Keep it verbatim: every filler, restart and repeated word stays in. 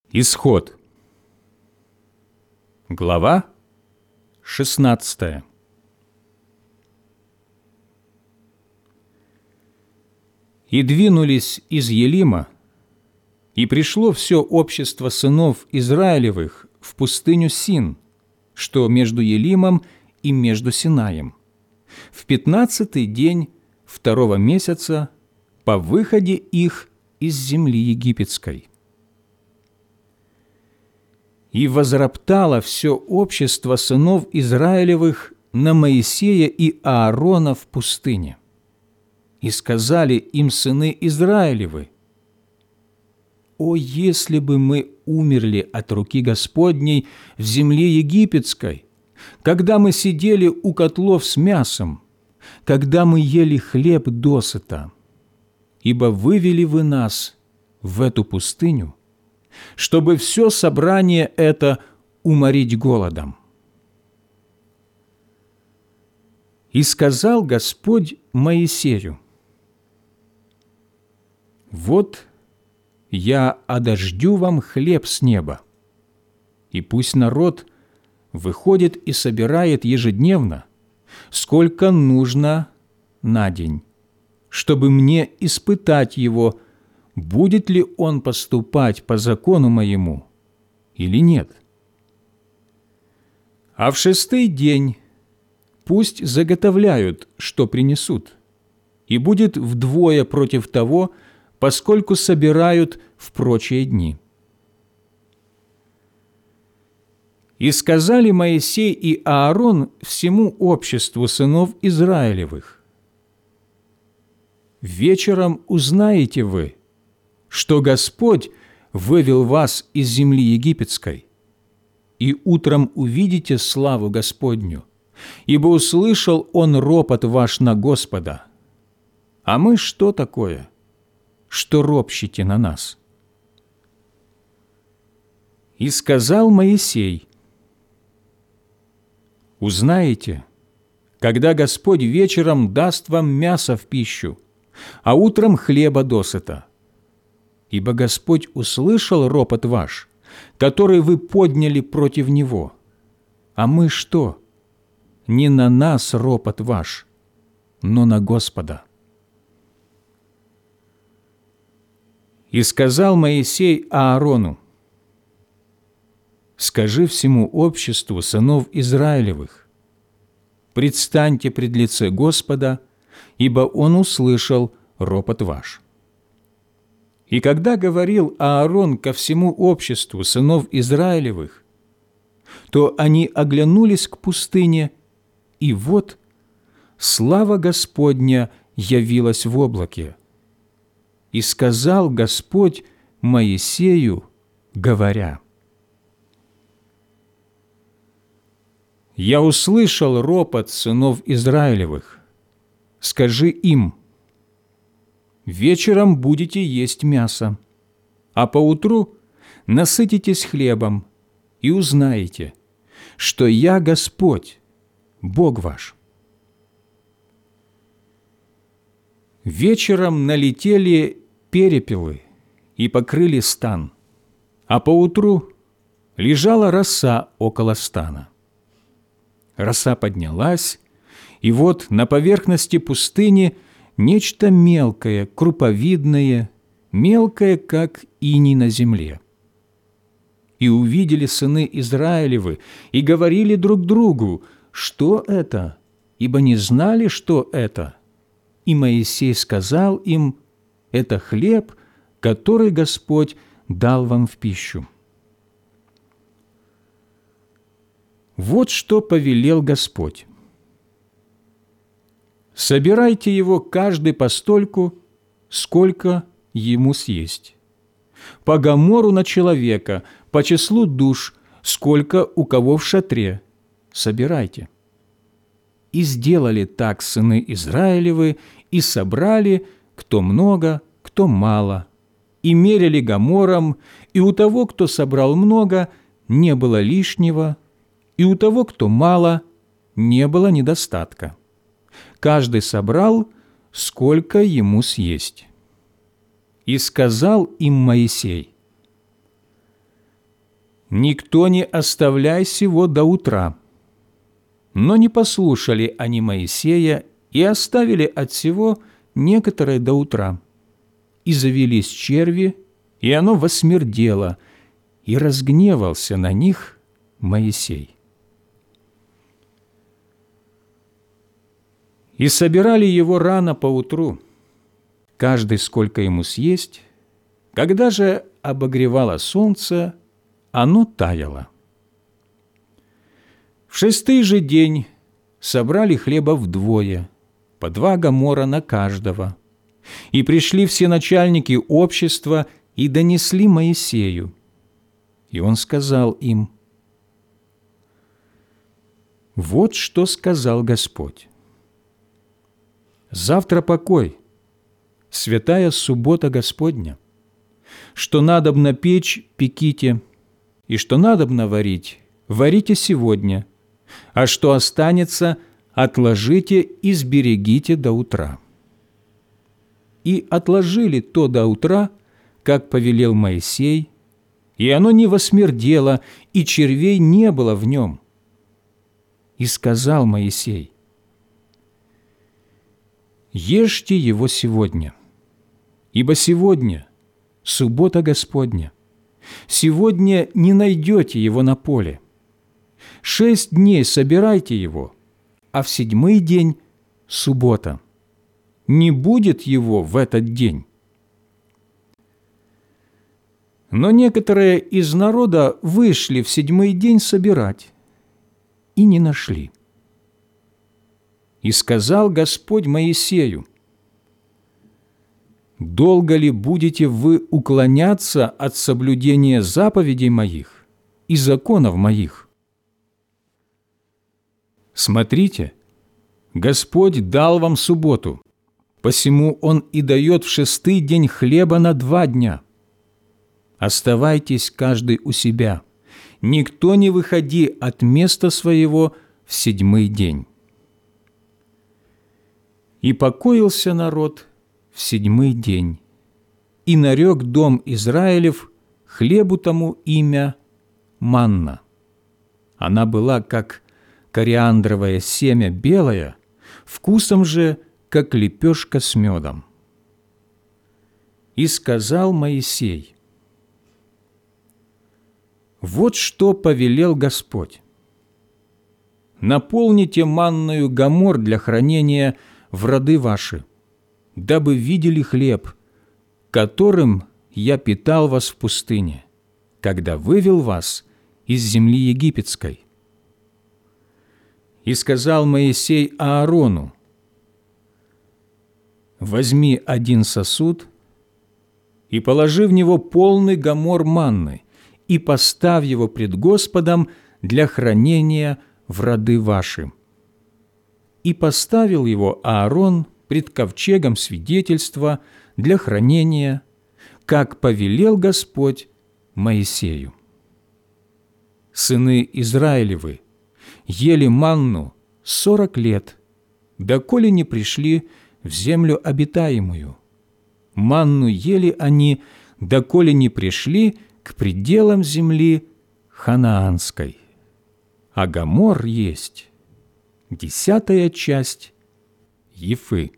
Исход. Глава шестнадцатая. «И двинулись из Елима, и пришло все общество сынов Израилевых в пустыню Син, что между Елимом и между Синаем, в пятнадцатый день второго месяца по выходе их из земли египетской. И возроптало все общество сынов Израилевых на Моисея и Аарона в пустыне. И сказали им сыны Израилевы: «О, если бы мы умерли от руки Господней в земле египетской, когда мы сидели у котлов с мясом, когда мы ели хлеб досыта, ибо вывели вы нас в эту пустыню, чтобы все собрание это уморить голодом». И сказал Господь Моисею: «Вот я одождю вам хлеб с неба, и пусть народ выходит и собирает ежедневно, сколько нужно на день, чтобы мне испытать его, будет ли он поступать по закону моему или нет. А в шестый день пусть заготовляют, что принесут, и будет вдвое против того, поскольку собирают в прочие дни». И сказали Моисей и Аарон всему обществу сынов Израилевых: «Вечером узнаете вы, что Господь вывел вас из земли египетской, и утром увидите славу Господню, ибо услышал Он ропот ваш на Господа. А мы что такое, что ропщите на нас?» И сказал Моисей: «Узнаете, когда Господь вечером даст вам мясо в пищу, а утром хлеба досыта. Ибо Господь услышал ропот ваш, который вы подняли против Него. А мы что? Не на нас ропот ваш, но на Господа». И сказал Моисей Аарону: «Скажи всему обществу сынов Израилевых: предстаньте пред лице Господа, ибо Он услышал ропот ваш». И когда говорил Аарон ко всему обществу сынов Израилевых, то они оглянулись к пустыне, и вот слава Господня явилась в облаке. И сказал Господь Моисею, говоря: «Я услышал ропот сынов Израилевых. Скажи им: вечером будете есть мясо, а поутру насытитесь хлебом и узнаете, что я Господь, Бог ваш». Вечером налетели перепелы и покрыли стан, а поутру лежала роса около стана. Роса поднялась, и вот на поверхности пустыни нечто мелкое, круповидное, мелкое, как иней на земле. И увидели сыны Израилевы, и говорили друг другу: «Что это?» Ибо не знали, что это. И Моисей сказал им: «Это хлеб, который Господь дал вам в пищу». Вот что повелел Господь: «Собирайте его каждый постольку, сколько ему съесть. По гомору на человека, по числу душ, сколько у кого в шатре, собирайте». И сделали так сыны Израилевы, и собрали, кто много, кто мало, и мерили гомором, и у того, кто собрал много, не было лишнего, и у того, кто мало, не было недостатка. Каждый собрал, сколько ему съесть. И сказал им Моисей: никто не оставляй сего до утра». Но не послушали они Моисея и оставили от сего некоторое до утра. И завелись черви, и оно восмердело, и разгневался на них Моисей. И собирали его рано поутру, каждый сколько ему съесть. Когда же обогревало солнце, оно таяло. В шестый же день собрали хлеба вдвое, по два гомора на каждого. И пришли все начальники общества и донесли Моисею. И он сказал им: «Вот что сказал Господь. Завтра покой, святая суббота Господня. Что надобно печь, пеките, и что надобно варить, варите сегодня, а что останется, отложите и сберегите до утра». И отложили то до утра, как повелел Моисей, и оно не восмердело, и червей не было в нем. И сказал Моисей: «Ешьте его сегодня, ибо сегодня суббота Господня. Сегодня не найдете его на поле. Шесть дней собирайте его, а в седьмой день – суббота. Не будет его в этот день». Но некоторые из народа вышли в седьмой день собирать и не нашли. И сказал Господь Моисею: «Долго ли будете вы уклоняться от соблюдения заповедей моих и законов моих? Смотрите, Господь дал вам субботу, посему Он и дает в шестый день хлеба на два дня. Оставайтесь каждый у себя, никто не выходи от места своего в седьмой день». И покоился народ в седьмой день, и нарек дом Израилев хлебу тому имя манна. Она была, как кориандровое семя белое, вкусом же, как лепешка с медом. И сказал Моисей: «Вот что повелел Господь: наполните манною гомор для хранения в роды ваши, дабы видели хлеб, которым я питал вас в пустыне, когда вывел вас из земли египетской». И сказал Моисей Аарону: «Возьми один сосуд и положи в него полный гомор манны, и поставь его пред Господом для хранения в роды ваши». И поставил его Аарон пред ковчегом свидетельства для хранения, как повелел Господь Моисею. Сыны Израилевы ели манну сорок лет, доколе не пришли в землю обитаемую. Манну ели они, доколе не пришли к пределам земли ханаанской. А гомор есть десятая часть ефы.